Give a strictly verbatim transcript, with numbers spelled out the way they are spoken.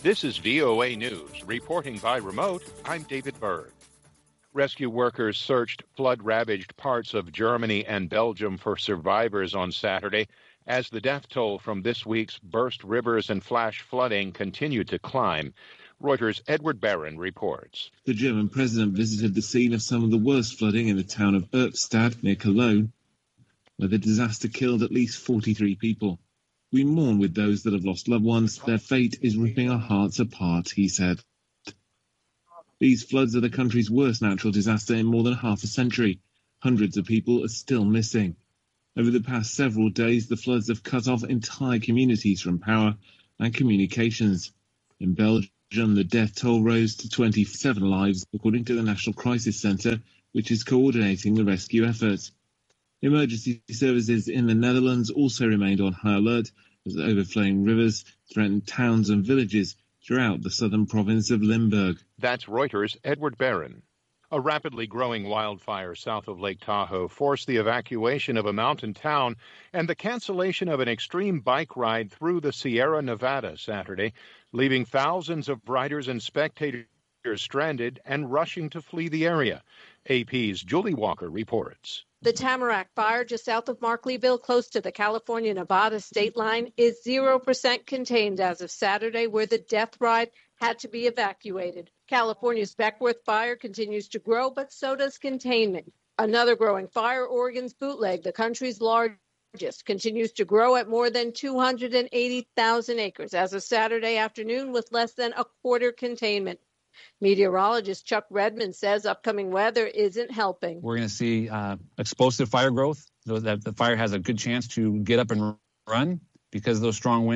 This is V O A News. Reporting by remote, I'm David Berg. Rescue workers searched flood-ravaged parts of Germany and Belgium for survivors on Saturday as the death toll from this week's burst rivers and flash flooding continued to climb. Reuters' Edward Barron reports. The German president visited the scene of some of the worst flooding in the town of Erpstadt near Cologne, where the disaster killed at least forty-three people. We mourn with those that have lost loved ones. Their fate is ripping our hearts apart, he said. These floods are the country's worst natural disaster in more than half a century. Hundreds of people are still missing. Over the past several days, the floods have cut off entire communities from power and communications. In Belgium, the death toll rose to twenty-seven lives, according to the National Crisis Centre, which is coordinating the rescue efforts. Emergency services in the Netherlands also remained on high alert as overflowing rivers threatened towns and villages throughout the southern province of Limburg. That's Reuters' Edward Barron. A rapidly growing wildfire south of Lake Tahoe forced the evacuation of a mountain town and the cancellation of an extreme bike ride through the Sierra Nevada Saturday, leaving thousands of riders and spectators stranded and rushing to flee the area. A P's Julie Walker reports. The Tamarack Fire just south of Markleeville, close to the California-Nevada state line, is zero percent contained as of Saturday, where the death ride had to be evacuated. California's Beckworth Fire continues to grow, but so does containment. Another growing fire, Oregon's Bootleg, the country's largest, continues to grow at more than two hundred eighty thousand acres as of Saturday afternoon, with less than a quarter containment. Meteorologist Chuck Redmond says upcoming weather isn't helping. We're going to see uh, explosive fire growth, so that the fire has a good chance to get up and run because of those strong winds.